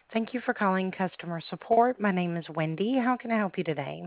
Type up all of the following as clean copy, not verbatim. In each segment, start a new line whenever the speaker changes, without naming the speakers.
Thank you for calling customer support. My name is Wendy. How can I help you today?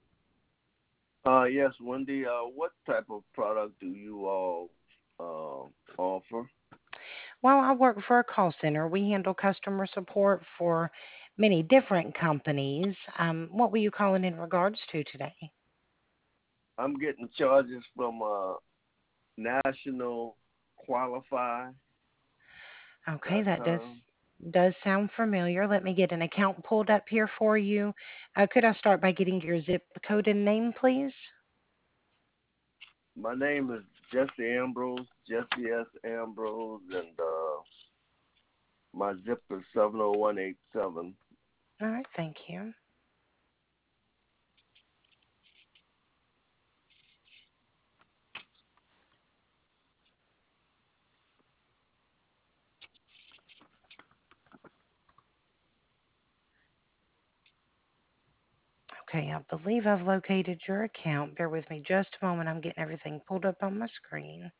Yes, Wendy. What type of product do you all offer?
Well, I work for a call center. We handle customer support for many different companies. What were you calling in regards to today?
I'm getting charges from National Qualify
Okay,
dot
that
com.
does sound familiar. Let me get an account pulled up here for you. Could I start by getting your zip code and name, please?
My name is Jesse Ambrose, Jesse S. Ambrose, and my zip is 70187.
All right, thank you. Okay, I believe I've located your account. Bear with me just a moment. I'm getting everything pulled up on my screen.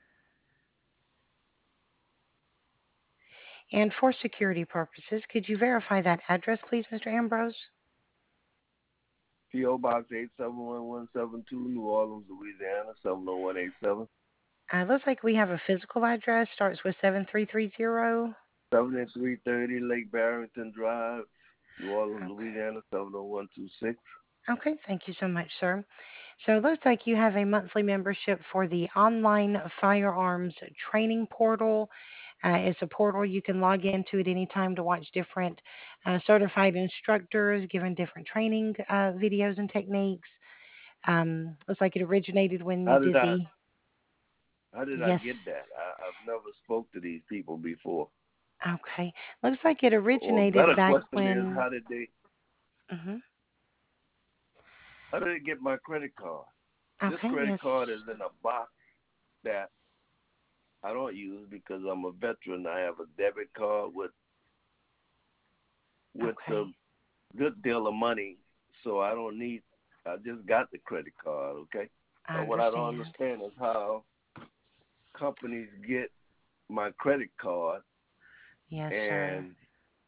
And for security purposes, could you verify that address, please, Mr. Ambrose?
P.O. Box 871172, New Orleans, Louisiana, 70187.
Looks like we have a physical address, starts with 7330.
7330 Lake Barrington Drive, New Orleans,
Okay.
Louisiana, 70126.
Okay, thank you so much, sir. So it looks like you have a monthly membership for the online firearms training portal. It's a portal you can log into at any time to watch different certified instructors giving different training videos and techniques. Looks like it originated when you
How did
did
I
the
how did I
yes.
get that? I've never spoke to these people before.
Okay. Looks like it
Or a
originated
better
back
question is
when. Hmm.
how did they get my credit card? This
Okay.
credit
Yes.
card is in a box that I don't use because I'm a veteran. I have a debit card with a
Okay.
good deal of money, so I don't need. I just got the credit card, okay.
I
But what I don't
understand.
understand is how companies get my credit card
Yes, sir.
and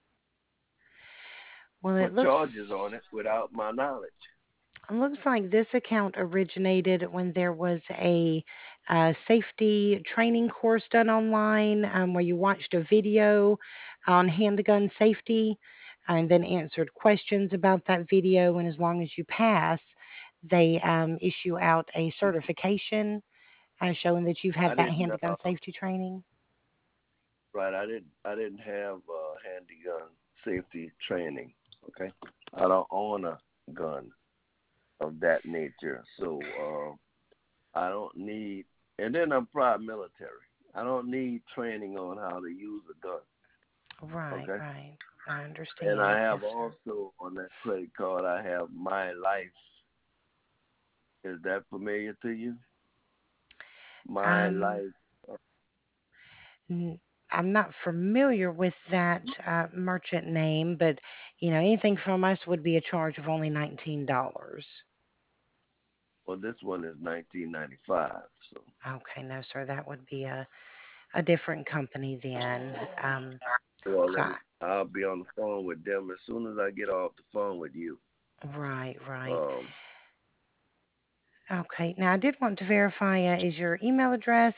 Well, it
put
looks
charges on it without my knowledge.
like this account originated when there was a safety training course done online where you watched a video on handgun safety and then answered questions about that video. And as long as you pass, they issue out a certification showing that you've had
I
that
didn't
handgun safety training.
right. I didn't have handgun safety training. Okay, I don't own a gun of that nature, so I don't need. And then I'm prior military. I don't need training on how to use a gun.
Right,
Okay,
right. I
and I
understand. Yes,
have
sir.
also on that credit card I have my life. Is that familiar to you? My
Um,
life.
N- I'm not familiar with that merchant name, but anything from us would be a charge of only $19.
Well, this one is 1995. So
Okay, no, sir, that would be a different company then.
well,
So,
I'll be on the phone with them as soon as I get off the phone with you.
right, right.
Um,
Okay, now I did want to verify is your email address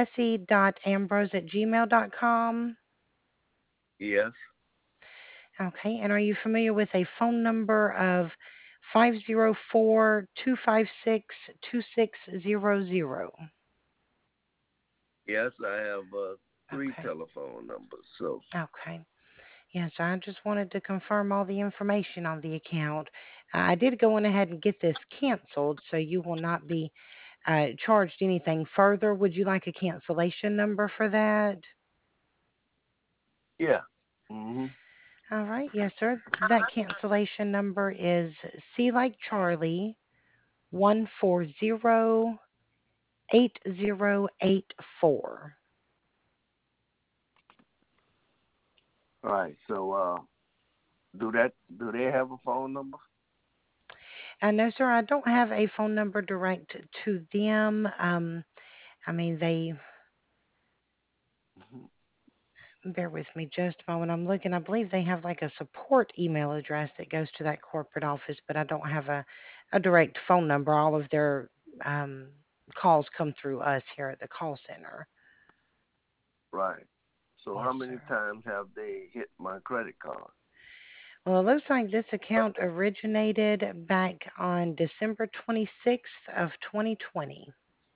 jesse.ambrose@gmail.com?
yes,
Okay, and are you familiar with a phone number of 504-256-2600?
yes, I have three
Okay.
telephone numbers. So
Okay. Yes, I just wanted to confirm all the information on the account. I did go on ahead and get this canceled, so you will not be charged anything further. Would you like a cancellation number for that?
yeah, mhm,
All right. Yes, sir. That cancellation number is C like Charlie 140-8084.
all right. So do that? Do they have a phone number?
No, sir, I don't have a phone number direct to them. I mean, they
Mhm.
Bear with me just a moment. I'm looking. I believe they have like a support email address that goes to that corporate office, but I don't have a direct phone number. All of their um, calls come through us here at the call center.
Right. So
Yes,
how many
sir.
times have they hit my credit card?
Well, it looks like this account originated back on December 26th of 2020.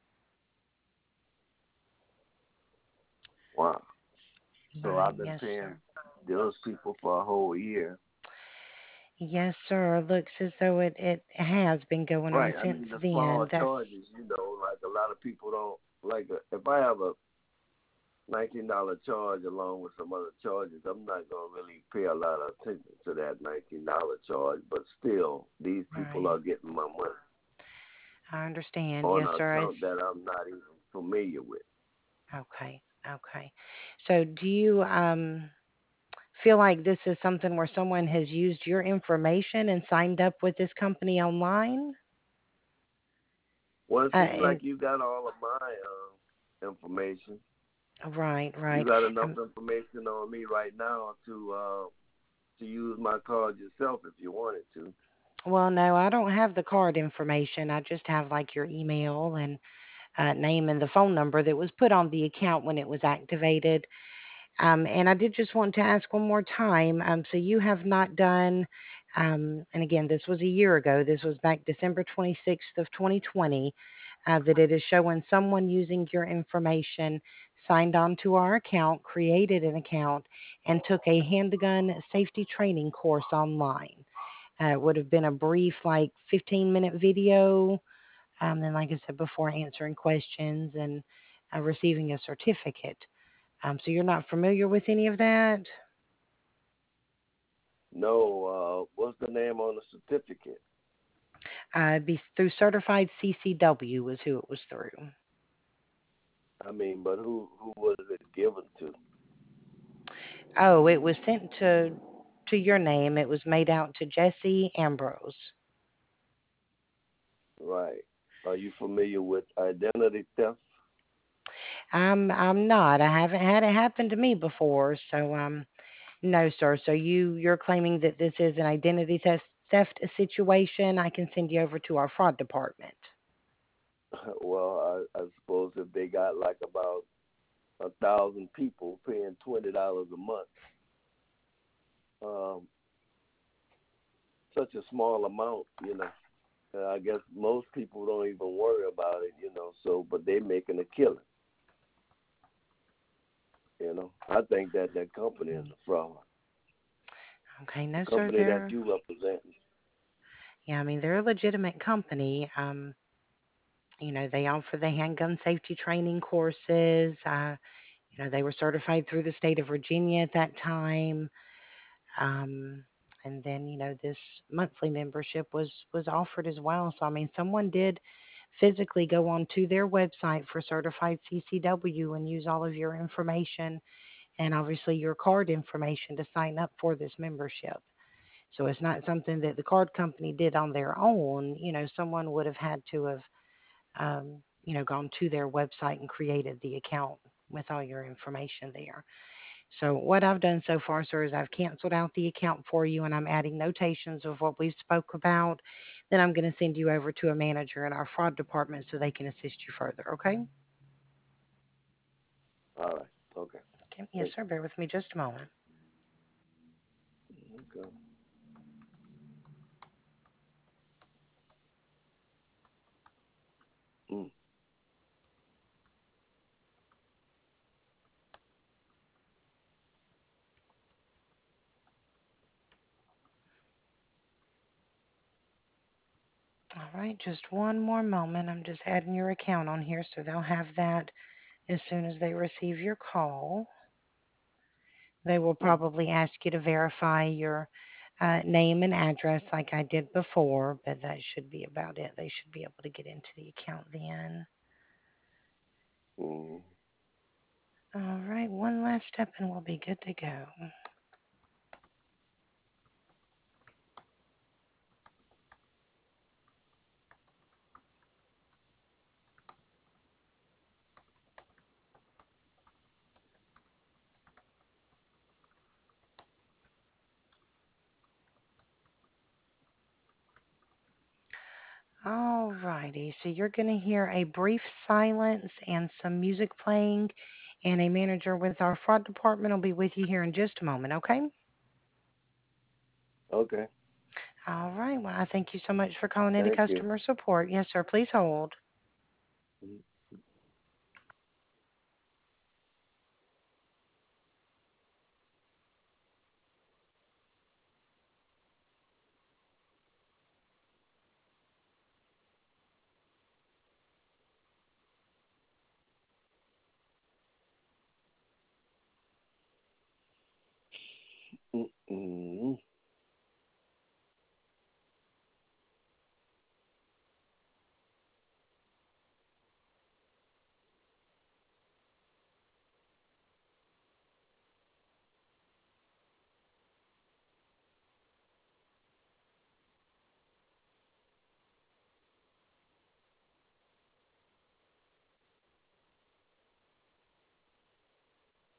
Wow. So
Right.
I've been
Yes,
paying
sir.
those people for a whole year.
Yes, sir. Looks as though it has been going on
Right. I
since
mean the small
then. That's
charges, like a lot of people don't like. If I have a $19 charge along with some other charges, I'm not gonna really pay a lot of attention to that $19 charge. But still, these people
right.
are getting my money
I understand.
on
Yes,
an
sir.
account that I'm not even familiar with.
Okay. Okay. So do you feel like this is something where someone has used your information and signed up with this company online?
Well, it seems like
And
you got all of my information.
right,
You
right.
got enough
Um,
information on me right now to use my card yourself if you wanted to.
well, no, I don't have the card information. I just have like your email and name and the phone number that was put on the account when it was activated. And I did just want to ask one more time. So you have not done, and again, this was a year ago. This was back December 26th of 2020, that it is showing someone using your information signed on to our account, created an account, and took a handgun safety training course online. It would have been a brief, like 15-minute video, and like I said before, answering questions and receiving a certificate. So you're not familiar with any of that?
No, what's the name on the certificate?
It'd be through Certified CCW was who it was through.
I mean, but who was it given to?
Oh, it was sent to your name. It was made out to Jesse Ambrose.
Right. Are you familiar with identity theft?
I'm not. I haven't had it happen to me before, so no, sir. So you're claiming that this is an identity theft situation. I can send you over to our fraud department.
Well, I suppose if they got like about 1,000 people paying $20 a month, um, such a small amount, I guess most people don't even worry about it, so, but they making a killing. I think that company is a fraud.
Okay,
The
no, sir.
company that you represent.
Yeah, I mean they're a legitimate company. They offer the handgun safety training courses. They were certified through the state of Virginia at that time. Um, and then, this monthly membership was offered as well. So I mean, someone did physically go onto their website for certified CCW and use all of your information and obviously your card information to sign up for this membership. So it's not something that the card company did on their own. Someone would have had to have gone to their website and created the account with all your information there. So what I've done so far, sir, is I've canceled out the account for you and I'm adding notations of what we spoke about. Then I'm going to send you over to a manager in our fraud department so they can assist you further, okay?
All right. Okay.
Okay. Yes,
Thank
sir. Bear with me just a moment.
you. Okay. Mm.
All right, just one more moment. I'm just adding your account on here so they'll have that as soon as they receive your call. They will probably ask you to verify your name and address like I did before, but that should be about it. They should be able to get into the account then.
Mm.
All right, one last step and we'll be good to go. Alrighty, so you're going to hear a brief silence and some music playing, and a manager with our fraud department will be with you here in just a moment, okay?
Okay.
All right, well, I thank you so much for calling into
Thank you.
customer support. Yes, sir, please hold.
Mm. Mm.